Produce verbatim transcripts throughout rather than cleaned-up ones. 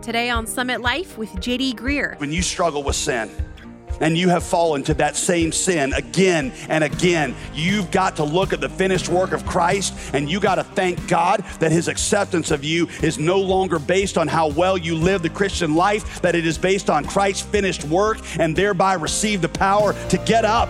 Today on Summit Life with J D Greear. When you struggle with sin and you have fallen to that same sin again and again, you've got to look at the finished work of Christ, and you got to thank God that his acceptance of you is no longer based on how well you live the Christian life, that it is based on Christ's finished work, and thereby receive the power to get up.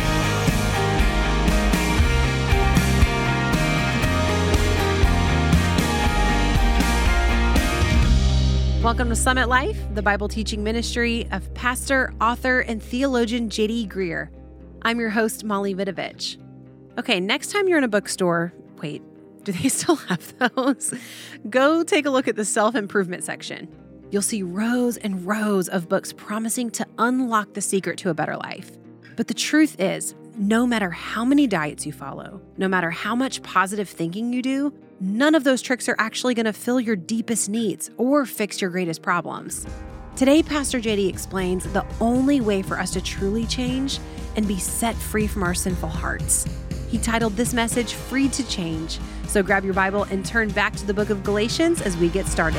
Welcome to Summit Life, the Bible teaching ministry of pastor, author, and theologian J D Greear. I'm your host, Molly Vidovich. Okay, next time you're in a bookstore, wait, do they still have those? Go take a look at the self-improvement section. You'll see rows and rows of books promising to unlock the secret to a better life. But the truth is, no matter how many diets you follow, no matter how much positive thinking you do, none of those tricks are actually going to fill your deepest needs or fix your greatest problems. Today, Pastor J D explains the only way for us to truly change and be set free from our sinful hearts. He titled this message, Freed to Change. So grab your Bible and turn back to the book of Galatians as we get started.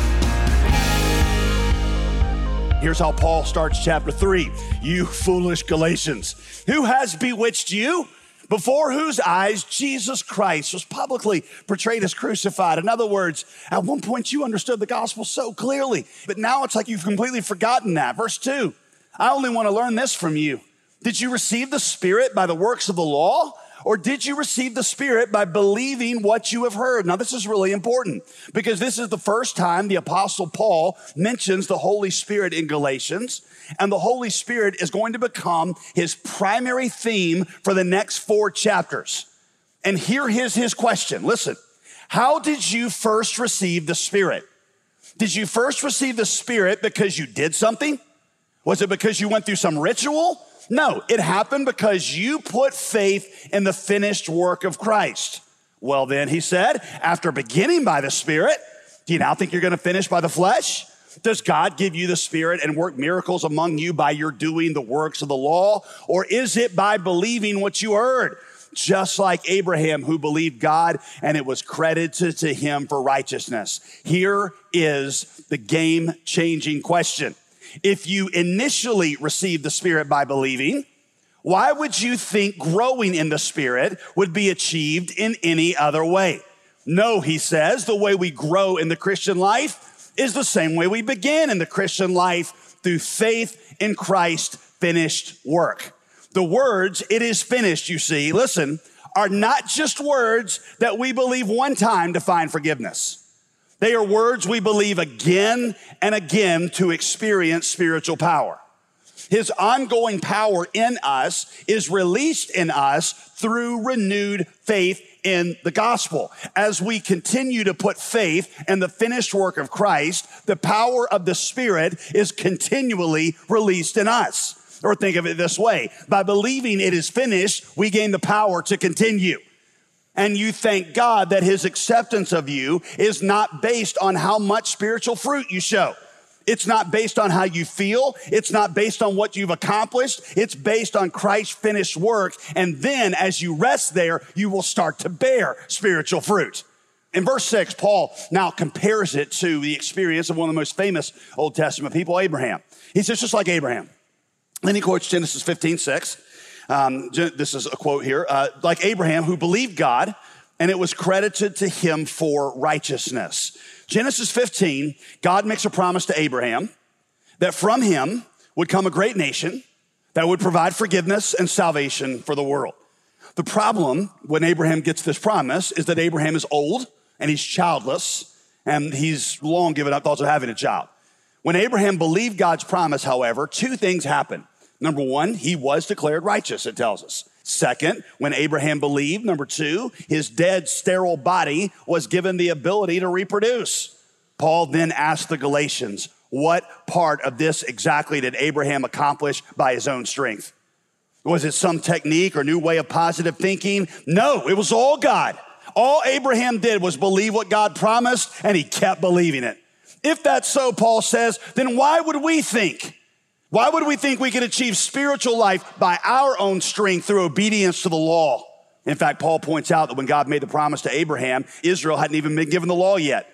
Here's how Paul starts chapter three. You foolish Galatians, who has bewitched you? Before whose eyes Jesus Christ was publicly portrayed as crucified. In other words, at one point you understood the gospel so clearly, but now it's like you've completely forgotten that. Verse two, I only want to learn this from you. Did you receive the Spirit by the works of the law? Or did you receive the Spirit by believing what you have heard? Now, this is really important because this is the first time the Apostle Paul mentions the Holy Spirit in Galatians, and the Holy Spirit is going to become his primary theme for the next four chapters. And here is his question. Listen, how did you first receive the Spirit? Did you first receive the Spirit because you did something? Was it because you went through some ritual? No, it happened because you put faith in the finished work of Christ. Well then, he said, after beginning by the Spirit, do you now think you're going to finish by the flesh? Does God give you the Spirit and work miracles among you by your doing the works of the law? Or is it by believing what you heard? Just like Abraham, who believed God and it was credited to him for righteousness. Here is the game-changing question. If you initially received the Spirit by believing, why would you think growing in the Spirit would be achieved in any other way? No, he says, the way we grow in the Christian life is the same way we begin in the Christian life, through faith in Christ's finished work. The words, it is finished, you see, listen, are not just words that we believe one time to find forgiveness. They are words we believe again and again to experience spiritual power. His ongoing power in us is released in us through renewed faith in the gospel. As we continue to put faith in the finished work of Christ, the power of the Spirit is continually released in us. Or think of it this way, by believing it is finished, we gain the power to continue. And you thank God that his acceptance of you is not based on how much spiritual fruit you show. It's not based on how you feel. It's not based on what you've accomplished. It's based on Christ's finished work. And then as you rest there, you will start to bear spiritual fruit. In verse six, Paul now compares it to the experience of one of the most famous Old Testament people, Abraham. He says, just like Abraham. Then he quotes Genesis fifteen six. Um, this is a quote here, uh, like Abraham, who believed God, and it was credited to him for righteousness. Genesis fifteen, God makes a promise to Abraham that from him would come a great nation that would provide forgiveness and salvation for the world. The problem when Abraham gets this promise is that Abraham is old and he's childless, and he's long given up thoughts of having a child. When Abraham believed God's promise, however, two things happened. Number one, he was declared righteous, it tells us. Second, when Abraham believed, number two, his dead, sterile body was given the ability to reproduce. Paul then asked the Galatians, what part of this exactly did Abraham accomplish by his own strength? Was it some technique or new way of positive thinking? No, it was all God. All Abraham did was believe what God promised, and he kept believing it. If that's so, Paul says, then why would we think? Why would we think we could achieve spiritual life by our own strength through obedience to the law? In fact, Paul points out that when God made the promise to Abraham, Israel hadn't even been given the law yet.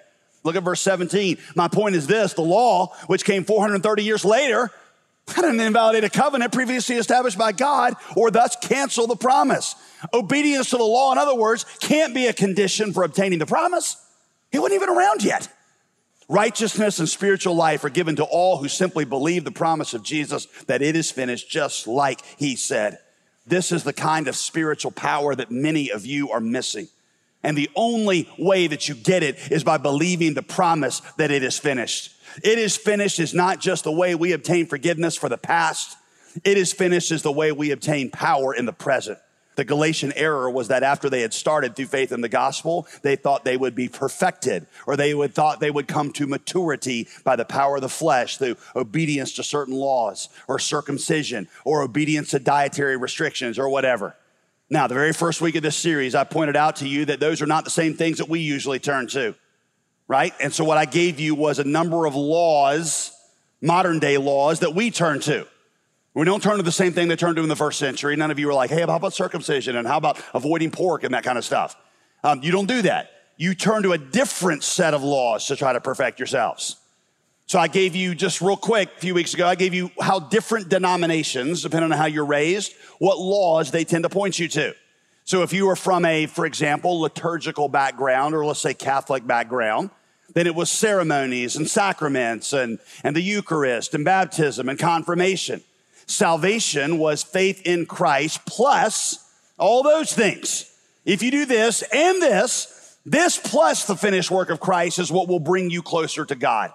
Look at verse seventeen. My point is this: the law, which came four hundred thirty years later, didn't invalidate a covenant previously established by God or thus cancel the promise. Obedience to the law, in other words, can't be a condition for obtaining the promise. He wasn't even around yet. Righteousness and spiritual life are given to all who simply believe the promise of Jesus that it is finished, just like he said. This is the kind of spiritual power that many of you are missing. And the only way that you get it is by believing the promise that it is finished. It is finished is not just the way we obtain forgiveness for the past. It is finished is the way we obtain power in the present. The Galatian error was that after they had started through faith in the gospel, they thought they would be perfected, or they would thought they would come to maturity by the power of the flesh through obedience to certain laws or circumcision or obedience to dietary restrictions or whatever. Now, the very first week of this series, I pointed out to you that those are not the same things that we usually turn to, right? And so what I gave you was a number of laws, modern day laws, that we turn to. We don't turn to the same thing they turned to in the first century. None of you are like, hey, how about circumcision and how about avoiding pork and that kind of stuff? Um, you don't do that. You turn to a different set of laws to try to perfect yourselves. So I gave you, just real quick, a few weeks ago, I gave you how different denominations, depending on how you're raised, what laws they tend to point you to. So if you were from a, for example, liturgical background, or let's say Catholic background, then it was ceremonies and sacraments and, and the Eucharist and baptism and confirmation. Salvation was faith in Christ plus all those things. If you do this and this, this plus the finished work of Christ is what will bring you closer to God.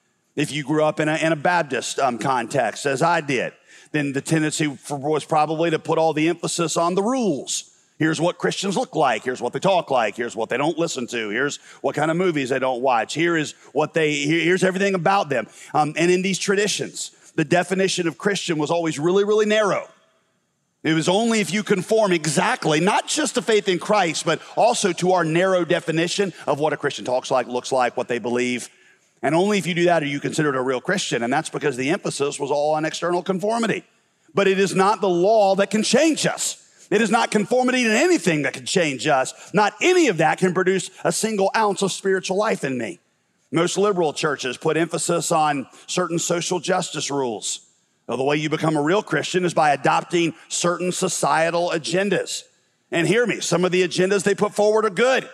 If you grew up in a, in a Baptist um, context, as I did, then the tendency for, was probably to put all the emphasis on the rules. Here's what Christians look like. Here's what they talk like. Here's what they don't listen to. Here's what kind of movies they don't watch. Here is what they, here's everything about them. Um, and in these traditions, the definition of Christian was always really, really narrow. It was only if you conform exactly, not just to faith in Christ, but also to our narrow definition of what a Christian talks like, looks like, what they believe. And only if you do that are you considered a real Christian. And that's because the emphasis was all on external conformity. But it is not the law that can change us. It is not conformity to anything that can change us. Not any of that can produce a single ounce of spiritual life in me. Most liberal churches put emphasis on certain social justice rules. Now, the way you become a real Christian is by adopting certain societal agendas. And hear me, some of the agendas they put forward are good.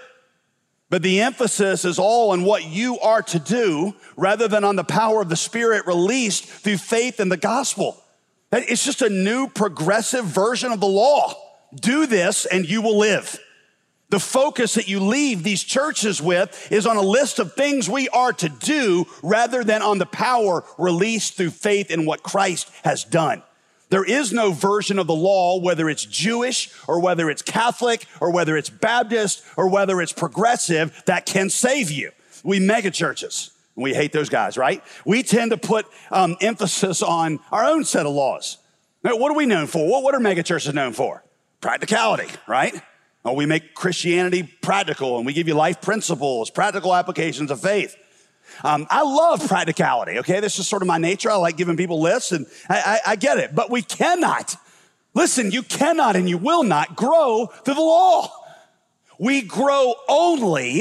But the emphasis is all on what you are to do rather than on the power of the Spirit released through faith in the gospel. It's just a new progressive version of the law. Do this and you will live. The focus that you leave these churches with is on a list of things we are to do rather than on the power released through faith in what Christ has done. There is no version of the law, whether it's Jewish or whether it's Catholic or whether it's Baptist or whether it's progressive, that can save you. We mega churches, we hate those guys, right? We tend to put um, emphasis on our own set of laws. Now, what are we known for? What, what are mega churches known for? Practicality, right? Oh, we make Christianity practical and we give you life principles, practical applications of faith. Um, I love practicality, okay? This is sort of my nature. I like giving people lists and I, I, I get it, but we cannot, listen, you cannot and you will not grow through the law. We grow only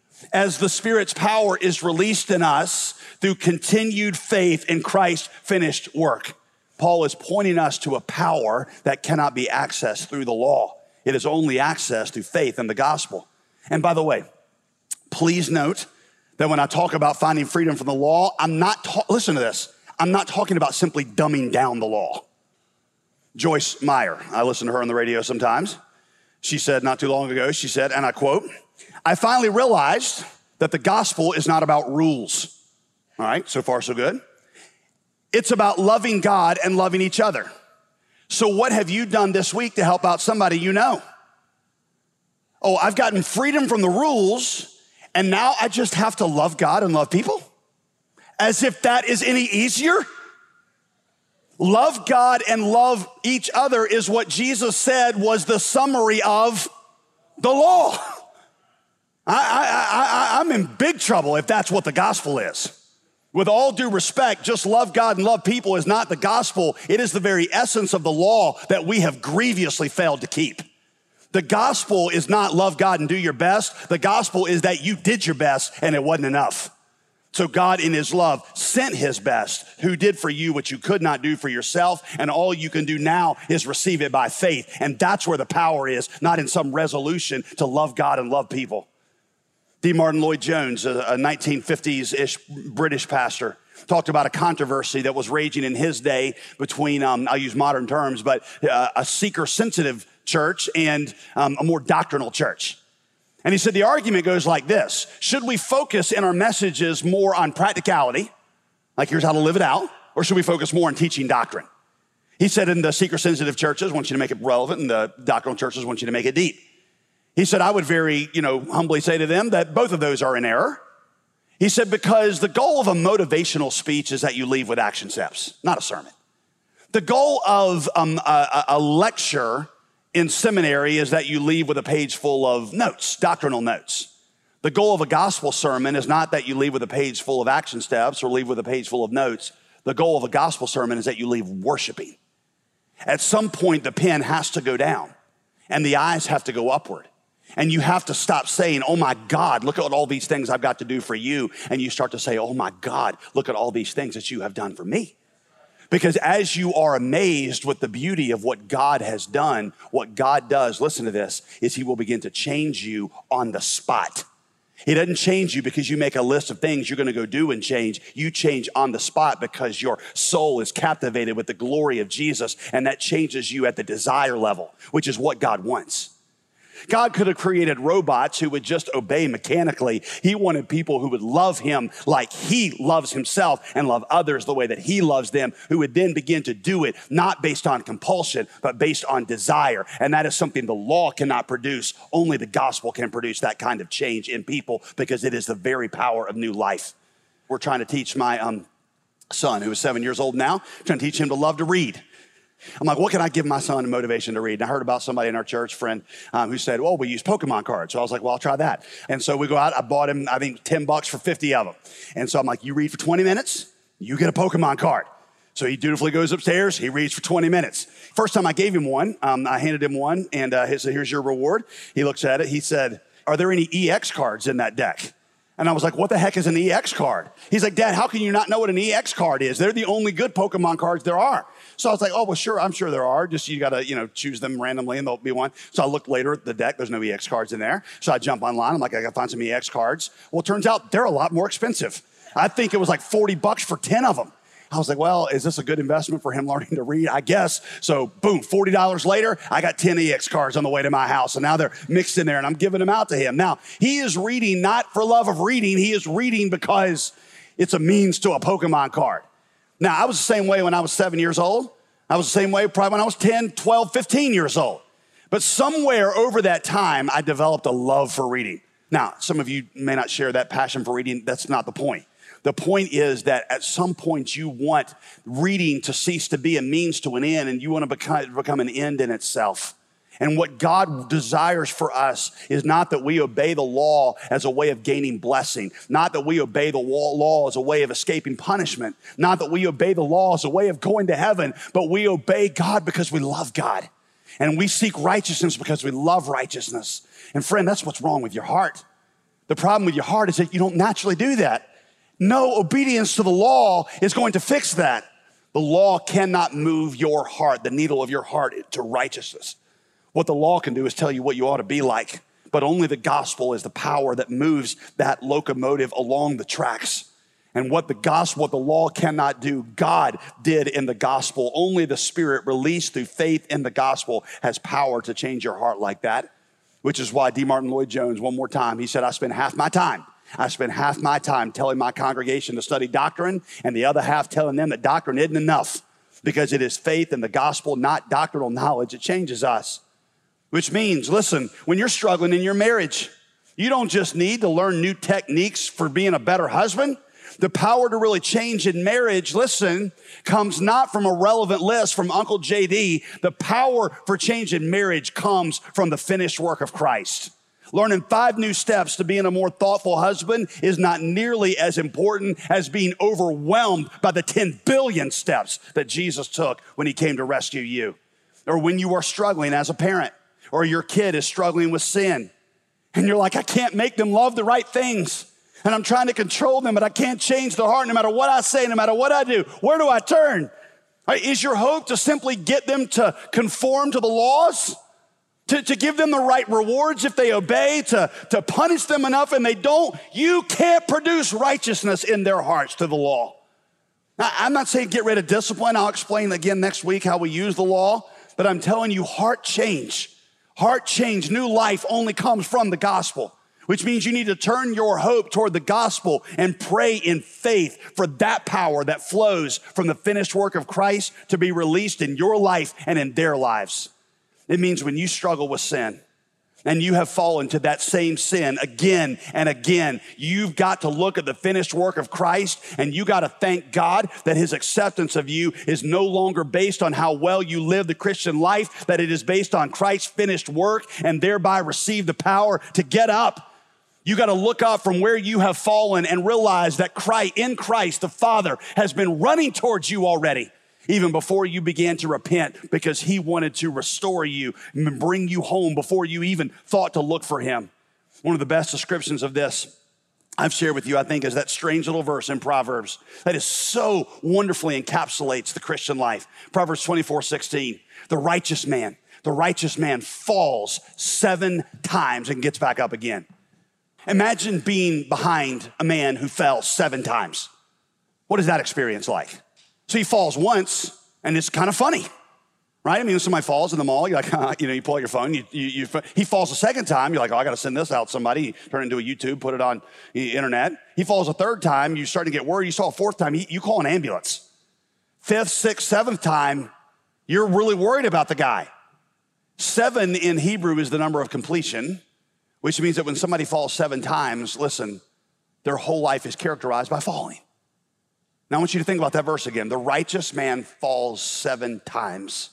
as the Spirit's power is released in us through continued faith in Christ's finished work. Paul is pointing us to a power that cannot be accessed through the law. It is only accessed through faith in the gospel. And by the way, please note that when I talk about finding freedom from the law, I'm not, ta- listen to this, I'm not talking about simply dumbing down the law. Joyce Meyer, I listen to her on the radio sometimes. She said not too long ago, she said, and I quote, I finally realized that the gospel is not about rules. All right, so far so good. It's about loving God and loving each other. So what have you done this week to help out somebody you know? Oh, I've gotten freedom from the rules, and now I just have to love God and love people? As if that is any easier? Love God and love each other is what Jesus said was the summary of the law. I, I, I, I'm in big trouble if that's what the gospel is. With all due respect, just love God and love people is not the gospel. It is the very essence of the law that we have grievously failed to keep. The gospel is not love God and do your best. The gospel is that you did your best and it wasn't enough. So God in his love sent his best, who did for you what you could not do for yourself, and all you can do now is receive it by faith. And that's where the power is, not in some resolution to love God and love people. D. Martin Lloyd-Jones, a nineteen fifties-ish British pastor, talked about a controversy that was raging in his day between, um, I'll use modern terms, but uh, a seeker-sensitive church and um, a more doctrinal church. And he said the argument goes like this: should we focus in our messages more on practicality, like here's how to live it out, or should we focus more on teaching doctrine? He said in the seeker-sensitive churches, want you to make it relevant, and the doctrinal churches want you to make it deep. He said, I would very, you know, humbly say to them that both of those are in error. He said, because the goal of a motivational speech is that you leave with action steps, not a sermon. The goal of um, a, a lecture in seminary is that you leave with a page full of notes, doctrinal notes. The goal of a gospel sermon is not that you leave with a page full of action steps or leave with a page full of notes. The goal of a gospel sermon is that you leave worshiping. At some point, the pen has to go down and the eyes have to go upward. And you have to stop saying, oh my God, look at all these things I've got to do for you. And you start to say, oh my God, look at all these things that you have done for me. Because as you are amazed with the beauty of what God has done, what God does, listen to this, is he will begin to change you on the spot. He doesn't change you because you make a list of things you're going to go do and change. You change on the spot because your soul is captivated with the glory of Jesus, and that changes you at the desire level, which is what God wants. God could have created robots who would just obey mechanically. He wanted people who would love him like he loves himself and love others the way that he loves them, who would then begin to do it, not based on compulsion, but based on desire. And that is something the law cannot produce. Only the gospel can produce that kind of change in people because it is the very power of new life. We're trying to teach my um, son, who is seven years old now, trying to teach him to love to read. I'm like, what can I give my son a motivation to read? And I heard about somebody in our church friend um, who said, well, we use Pokemon cards. So I was like, well, I'll try that. And so we go out. I bought him, I think, ten bucks for fifty of them. And so I'm like, you read for twenty minutes, you get a Pokemon card. So he dutifully goes upstairs. He reads for twenty minutes. First time I gave him one, um, I handed him one, and uh, he said, here's your reward. He looks at it. He said, are there any E X cards in that deck? And I was like, what the heck is an E X card? He's like, Dad, how can you not know what an E X card is? They're the only good Pokemon cards there are. So I was like, oh, well, sure, I'm sure there are. Just you got to, you know, choose them randomly and there'll be one. So I looked later at the deck. There's no E X cards in there. So I jump online. I'm like, I got to find some E X cards. Well, it turns out they're a lot more expensive. I think it was like forty bucks for ten of them. I was like, well, is this a good investment for him learning to read? I guess. So boom, forty dollars later, I got ten E X cards on the way to my house. And now they're mixed in there and I'm giving them out to him. Now, he is reading not for love of reading. He is reading because it's a means to a Pokemon card. Now, I was the same way when I was seven years old. I was the same way probably when I was ten, twelve, fifteen years old. But somewhere over that time, I developed a love for reading. Now, some of you may not share that passion for reading. That's not the point. The point is that at some point you want reading to cease to be a means to an end, and you want to become, become an end in itself. And what God desires for us is not that we obey the law as a way of gaining blessing, not that we obey the law as a way of escaping punishment, not that we obey the law as a way of going to heaven, but we obey God because we love God. And we seek righteousness because we love righteousness. And friend, that's what's wrong with your heart. The problem with your heart is that you don't naturally do that. No obedience to the law is going to fix that. The law cannot move your heart, the needle of your heart, to righteousness. What the law can do is tell you what you ought to be like, but only the gospel is the power that moves that locomotive along the tracks. And what the gospel, what the law cannot do, God did in the gospel. Only the Spirit released through faith in the gospel has power to change your heart like that, which is why D. Martin Lloyd-Jones, one more time, he said, I spend half my time I spend half my time telling my congregation to study doctrine and the other half telling them that doctrine isn't enough because it is faith in the gospel, not doctrinal knowledge. It changes us, which means, listen, when you're struggling in your marriage, you don't just need to learn new techniques for being a better husband. The power to really change in marriage, listen, comes not from a relevant list from Uncle J D. The power for change in marriage comes from the finished work of Christ. Learning five new steps to being a more thoughtful husband is not nearly as important as being overwhelmed by the ten billion steps that Jesus took when he came to rescue you. Or when you are struggling as a parent, or your kid is struggling with sin. And you're like, I can't make them love the right things. And I'm trying to control them, but I can't change their heart no matter what I say, no matter what I do. Where do I turn? Right, is your hope to simply get them to conform to the laws? To, to give them the right rewards if they obey? To, to punish them enough and they don't? You can't produce righteousness in their hearts to the law. Now, I'm not saying get rid of discipline. I'll explain again next week how we use the law. But I'm telling you, heart change, heart change, new life only comes from the gospel, which means you need to turn your hope toward the gospel and pray in faith for that power that flows from the finished work of Christ to be released in your life and in their lives. It means when you struggle with sin and you have fallen to that same sin again and again, you've got to look at the finished work of Christ and you got to thank God that his acceptance of you is no longer based on how well you live the Christian life, that it is based on Christ's finished work and thereby receive the power to get up. You got to look up from where you have fallen and realize that Christ, in Christ, the Father has been running towards you already, even before you began to repent, because he wanted to restore you and bring you home before you even thought to look for him. One of the best descriptions of this I've shared with you, I think, is that strange little verse in Proverbs that is so wonderfully encapsulates the Christian life. Proverbs twenty-four sixteen, the righteous man, the righteous man falls seven times and gets back up again. Imagine being behind a man who fell seven times. What is that experience like? So he falls once, and it's kind of funny, right? I mean, when somebody falls in the mall, you're like, huh, you know, you pull out your phone. You, you, you, he falls a second time. You're like, oh, I got to send this out to somebody. Turn it into a YouTube, put it on the internet. He falls a third time. You're starting to get worried. You saw a fourth time. He, you call an ambulance. Fifth, sixth, seventh time, you're really worried about the guy. Seven in Hebrew is the number of completion, which means that when somebody falls seven times, listen, their whole life is characterized by falling. Now, I want you to think about that verse again. The righteous man falls seven times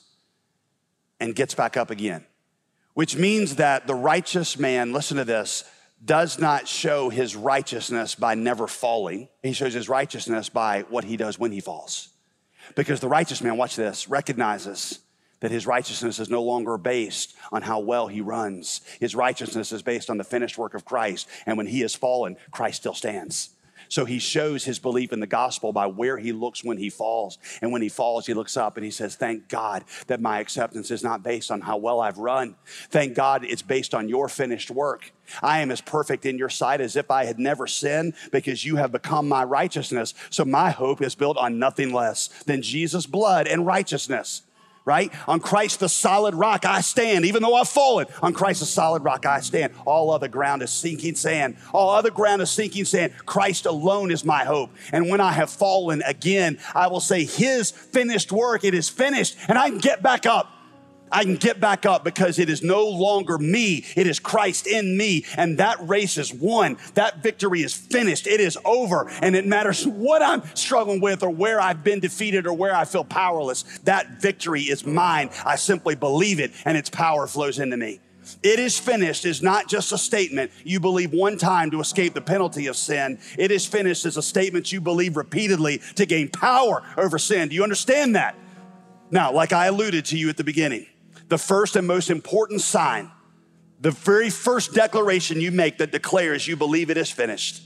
and gets back up again, which means that the righteous man, listen to this, does not show his righteousness by never falling. He shows his righteousness by what he does when he falls. Because the righteous man, watch this, recognizes that his righteousness is no longer based on how well he runs. His righteousness is based on the finished work of Christ. And when he has fallen, Christ still stands. So he shows his belief in the gospel by where he looks when he falls. And when he falls, he looks up and he says, thank God that my acceptance is not based on how well I've run. Thank God it's based on your finished work. I am as perfect in your sight as if I had never sinned because you have become my righteousness. So my hope is built on nothing less than Jesus' blood and righteousness. Right? On Christ, the solid rock, I stand. Even though I've fallen, on Christ, the solid rock, I stand. All other ground is sinking sand. All other ground is sinking sand. Christ alone is my hope. And when I have fallen again, I will say his finished work, it is finished, and I can get back up. I can get back up because it is no longer me. It is Christ in me. And that race is won. That victory is finished. It is over. And it matters what I'm struggling with or where I've been defeated or where I feel powerless. That victory is mine. I simply believe it and its power flows into me. It is finished is not just a statement you believe one time to escape the penalty of sin. It is finished is a statement you believe repeatedly to gain power over sin. Do you understand that? Now, like I alluded to you at the beginning, the first and most important sign, the very first declaration you make that declares you believe it is finished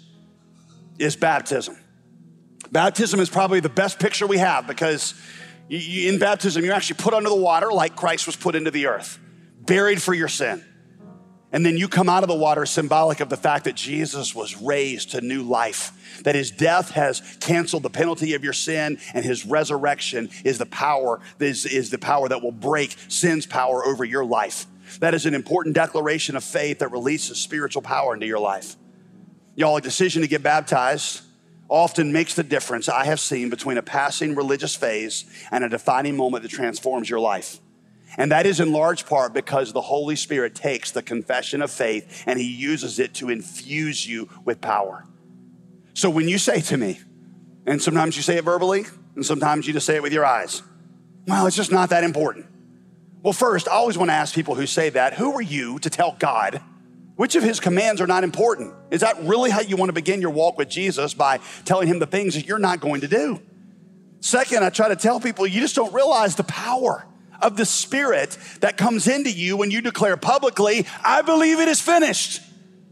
is baptism. Baptism is probably the best picture we have because you, you, in baptism, you're actually put under the water like Christ was put into the earth, buried for your sin. And then you come out of the water symbolic of the fact that Jesus was raised to new life, that his death has canceled the penalty of your sin and his resurrection is the power, is, is the power that will break sin's power over your life. That is an important declaration of faith that releases spiritual power into your life. Y'all, a decision to get baptized often makes the difference I have seen between a passing religious phase and a defining moment that transforms your life. And that is in large part because the Holy Spirit takes the confession of faith and he uses it to infuse you with power. So when you say to me, and sometimes you say it verbally, and sometimes you just say it with your eyes, well, it's just not that important. Well, first, I always want to ask people who say that, who are you to tell God which of his commands are not important? Is that really how you want to begin your walk with Jesus, by telling him the things that you're not going to do? Second, I try to tell people you just don't realize the power of the Spirit that comes into you when you declare publicly, I believe it is finished.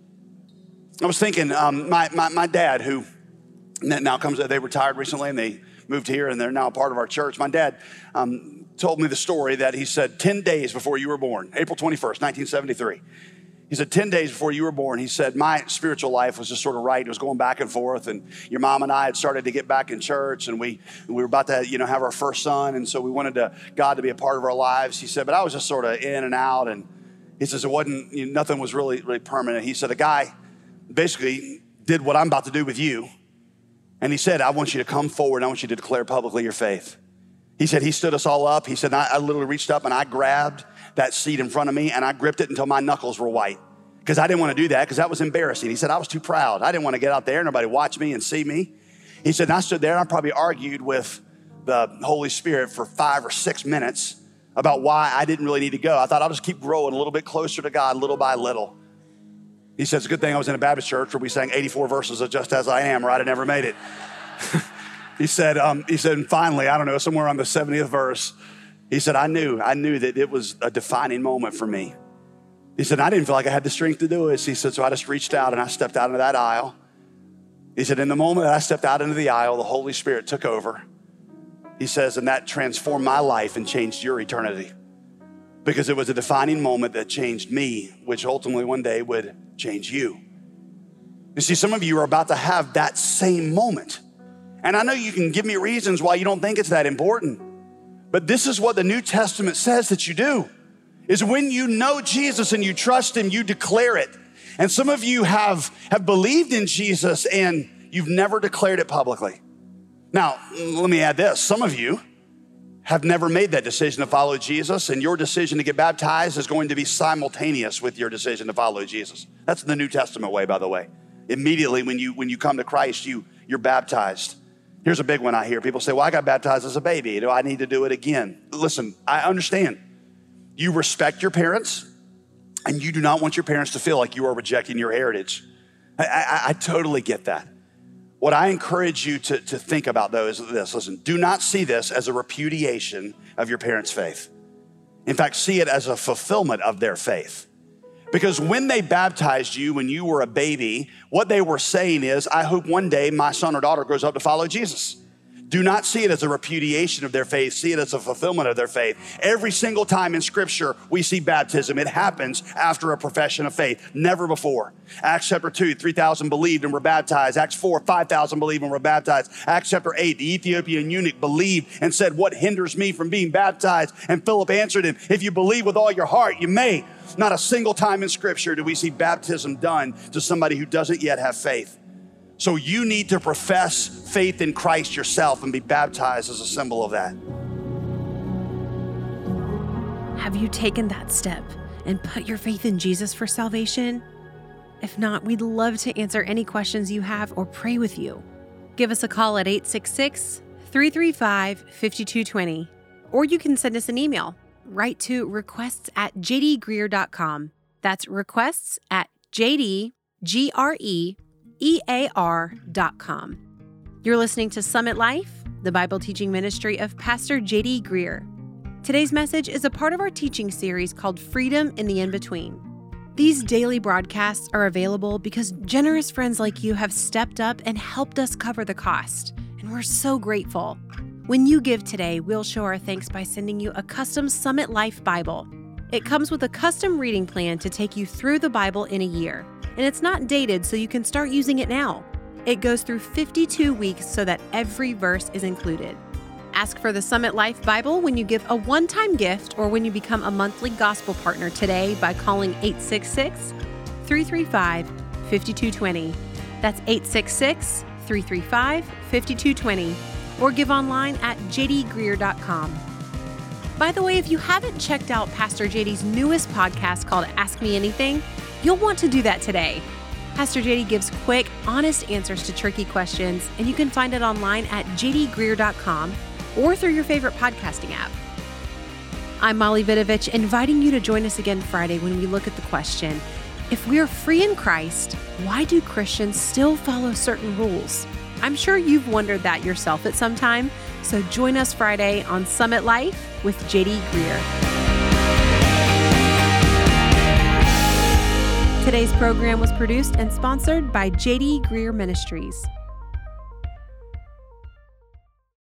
I was thinking, um, my, my, my dad, who now comes, they retired recently and they moved here and they're now a part of our church. My dad um, told me the story that he said ten days before you were born, April twenty-first, nineteen seventy-three. He said, ten days before you were born, he said, my spiritual life was just sort of right. It was going back and forth. And your mom and I had started to get back in church and we, we were about to, you know, have our first son. And so we wanted to, God to be a part of our lives. He said, but I was just sort of in and out. And he says, it wasn't, you know, nothing was really, really permanent. He said, a guy basically did what I'm about to do with you. And he said, I want you to come forward. And I want you to declare publicly your faith. He said, he stood us all up. He said, I, I literally reached up and I grabbed that seat in front of me and I gripped it until my knuckles were white because I didn't want to do that because that was embarrassing. He said, I was too proud. I didn't want to get out there and nobody watch me and see me. He said, and I stood there and I probably argued with the Holy Spirit for five or six minutes about why I didn't really need to go. I thought I'll just keep growing a little bit closer to God little by little. He said, it's a good thing I was in a Baptist church where we sang eighty-four verses of Just As I Am, or I'd have never made it. He said, um, he said, and finally, I don't know, somewhere on the seventieth verse, he said, I knew, I knew that it was a defining moment for me. He said, I didn't feel like I had the strength to do it. He said, so I just reached out and I stepped out into that aisle. He said, in the moment that I stepped out into the aisle, the Holy Spirit took over. He says, and that transformed my life and changed your eternity because it was a defining moment that changed me, which ultimately one day would change you. You see, some of you are about to have that same moment. And I know you can give me reasons why you don't think it's that important, but this is what the New Testament says that you do, is when you know Jesus and you trust him, you declare it. And some of you have, have believed in Jesus and you've never declared it publicly. Now, let me add this. Some of you have never made that decision to follow Jesus, and your decision to get baptized is going to be simultaneous with your decision to follow Jesus. That's the New Testament way, by the way. Immediately when you, when you come to Christ, you, you're baptized. Here's a big one I hear. People say, well, I got baptized as a baby. Do I need to do it again? Listen, I understand. You respect your parents, and you do not want your parents to feel like you are rejecting your heritage. I, I, I totally get that. What I encourage you to, to think about, though, is this. Listen, do not see this as a repudiation of your parents' faith. In fact, see it as a fulfillment of their faith. Because when they baptized you when you were a baby, what they were saying is, I hope one day my son or daughter grows up to follow Jesus. Do not see it as a repudiation of their faith. See it as a fulfillment of their faith. Every single time in Scripture we see baptism, it happens after a profession of faith, never before. Acts chapter two, three thousand believed and were baptized. Acts four, five thousand believed and were baptized. Acts chapter eight, the Ethiopian eunuch believed and said, what hinders me from being baptized? And Philip answered him, if you believe with all your heart, you may. Not a single time in Scripture do we see baptism done to somebody who doesn't yet have faith. So you need to profess faith in Christ yourself and be baptized as a symbol of that. Have you taken that step and put your faith in Jesus for salvation? If not, we'd love to answer any questions you have or pray with you. Give us a call at eight six six, three three five, five two two zero, or you can send us an email. Write to requests at j d greer dot com. That's requests at j d greer E A R dot com. You're listening to Summit Life, the Bible teaching ministry of Pastor J D Greer. Today's message is a part of our teaching series called Freedom in the In-Between. These daily broadcasts are available because generous friends like you have stepped up and helped us cover the cost, and we're so grateful. When you give today, we'll show our thanks by sending you a custom Summit Life Bible. It comes with a custom reading plan to take you through the Bible in a year. And it's not dated, so you can start using it now. It goes through fifty-two weeks so that every verse is included. Ask for the Summit Life Bible when you give a one-time gift or when you become a monthly gospel partner today by calling eight six six, three three five, five two two zero. That's eight six six, three three five, five two two zero. Or give online at j d greer dot com. By the way, if you haven't checked out Pastor J D's newest podcast called Ask Me Anything, you'll want to do that today. Pastor J D gives quick, honest answers to tricky questions, and you can find it online at j d greer dot com or through your favorite podcasting app. I'm Molly Vidovich, inviting you to join us again Friday when we look at the question, if we are free in Christ, why do Christians still follow certain rules? I'm sure you've wondered that yourself at some time, so join us Friday on Summit Life with J D Greear. Today's program was produced and sponsored by J D Greear Ministries.